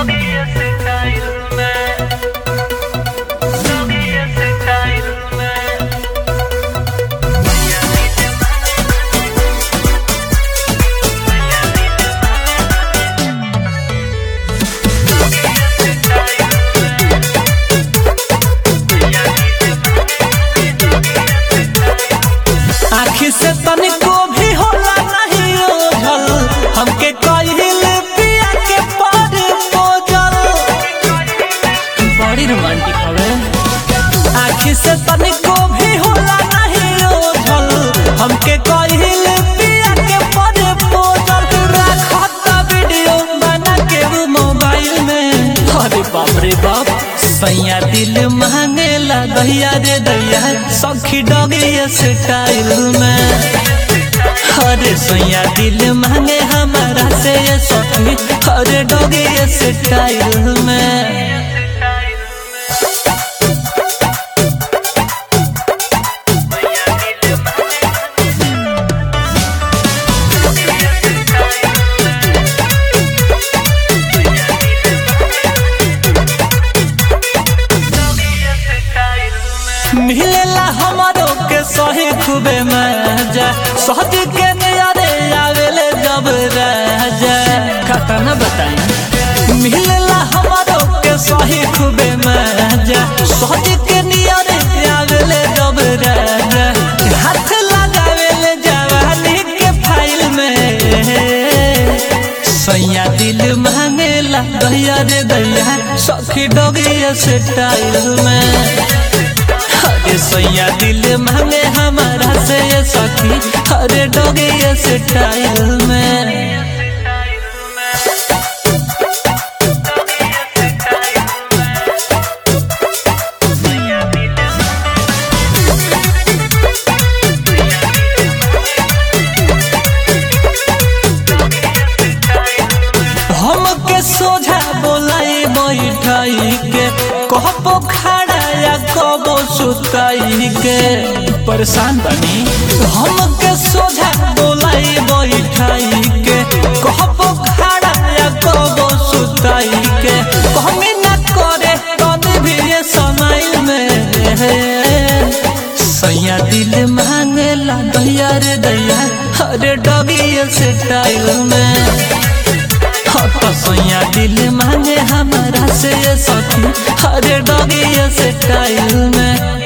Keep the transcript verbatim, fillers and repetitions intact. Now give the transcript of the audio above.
आखी से तनिको भी होला नहीं ओझल, हमके कहिल पिया के पर पोजल। बड़ी रोमांटिक हवे। आखी से तनिको भी होला नहीं ओझल, हमके कहिल पिया के पर पोजल। रखत वीडियो बना के वो मोबाइल में। अरे बाप रे बाप, सैया दिल मांगेला दहिया रे दहिया, सखी डगिया स्टाइल में। अरे सैया दिल मांगे हमारा से ये सखी, अरे डगिया स्टाइल में। मिलेला हमारो के सही खूबे मजा, सहज के नयारे आवेले जब राजा। खाता न बताई। मिलेला हमारो के सही खूबे मजा, सहज के नयारे आवेले जब राजा। हाथ लगावेले जवानी के फाइल में। सैया दिल मांगेला दहिया रे दहिया, सखी डगिया स्टाइल में। अरे सैया दिल मांगे हमारा से ये सखी, अरे डगिया स्टाइल में। हमके सोझा बोलाई बैठाई के, कहबो खड़ा या कबो सुताई के। परेशान बनी। हमके सोझा बोलाई बैठाई के, कहबो खड़ा या कबो सुताई के। कमी न करे कभी भी ये समय में। सैया दिल मांगेला दहिया रे दहिया, अरे डगिया स्टाइल में। सैया दिल मांगे हमारा से ये सखी, अरे डगिया स्टाइल में।